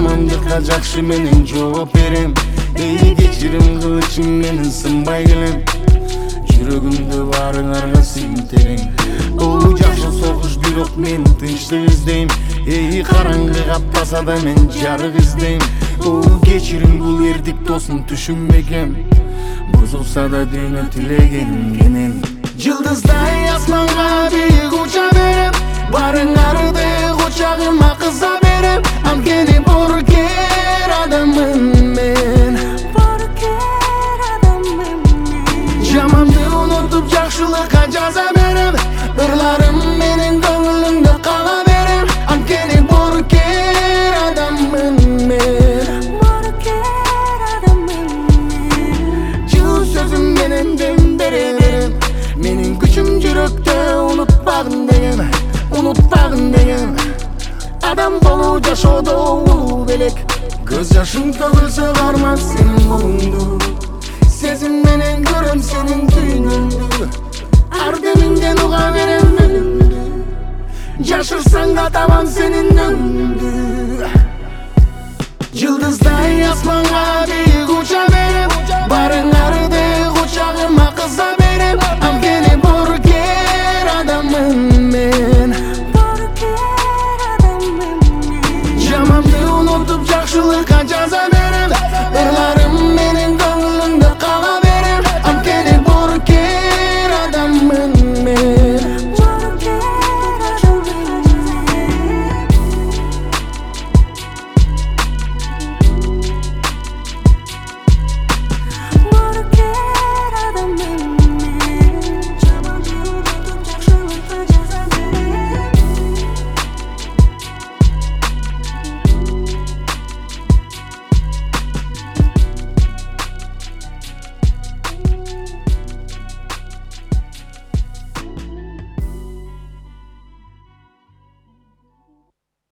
жамандыкка жакшы менен жооп берем. Эй кечирим кылычым менен сынбай келем. Жүрөгүмдө барыңарга сыйынтерең. Жакшы согуш бирок мен тынчтык издейм. Эй караңгы каптаса да мен жарык издейм. Кечирим бул эрдик досун түшүнбегем. Бузулса да дүйнө тилегеним кенен. Жылдыздай асманга бийик уча берем. Барыңарды кучагыма кыза берем. Анткени боркер адаммын мен. Жаманды унутуп жакшылыкка жаза берем. Ырларым менин көңүлүмдө кала берем. Анткени боркер адаммын мен. Жылуу сөзүм менен дем бере берем. Менин күчүм жүрөктө унутпагын деген. Унутпагын деген. Адам болуу жашоодо улуу белек. Көз жашың төгүлсө карман сенин колуңду. Сезим менен көрөм сенин дүйнөңдү. Ар демиңден уга берем үнүмдү. Жашырсаң да табам сенин өңүңдү. Жылдыздай асманга